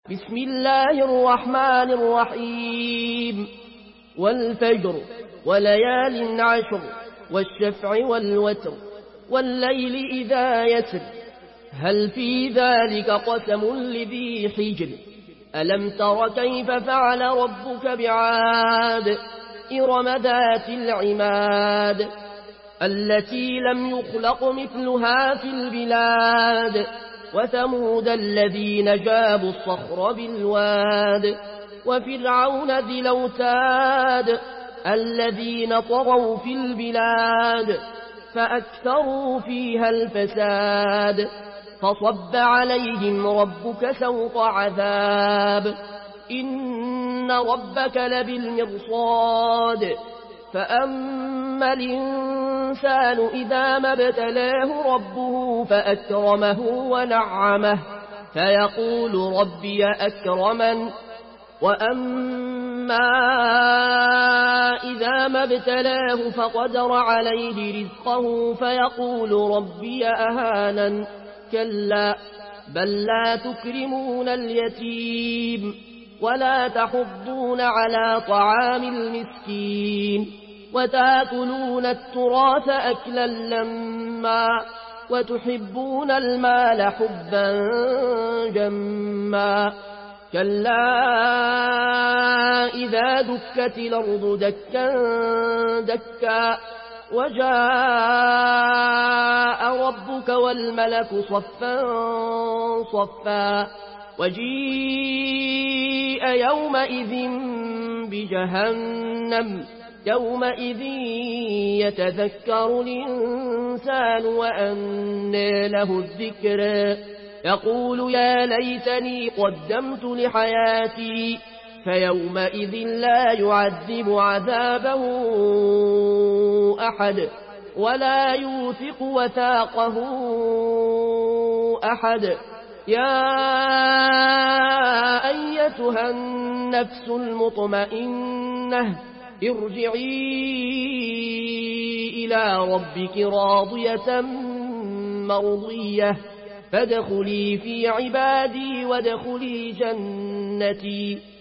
بسم الله الرحمن الرحيم والفجر وليال عشر والشفع والوتر والليل إذا يسر هل في ذلك قسم لذي حجر ألم تر كيف فعل ربك بعاد إرم ذات العماد التي لم يخلق مثلها في البلاد وثمود الذين جابوا الصخر بالواد وفرعون ذي الأوتاد الذين طغوا في البلاد فأكثروا فيها الفساد فصب عليهم ربك سوط عذاب إن ربك لبالمرصاد فأما الإنسان إذا ما ابتلاه ربه فأكرمه ونعمه فيقول ربي أكرمن وأما إذا ما ابتلاه فقدر عليه رزقه فيقول ربي أهانن كلا بل لا تكرمون اليتيم ولا تحضون على طعام المسكين وتأكلون التراث أكلا لما وتحبون المال حبا جما كلا إذا دكت الأرض دكا دكا وجاء ربك والملك صفا صفا وجيء يومئذ بجهنم يومئذ يتذكر الإنسان وأنى له الذكر يقول يا ليتني قدمت لحياتي فيومئذ لا يعذب عذابه أحد ولا يوثق وثاقه أحد يا أيتها النفس المطمئنة ارجعي إلى ربك راضية مرضية فادخلي في عبادي وادخلي جنتي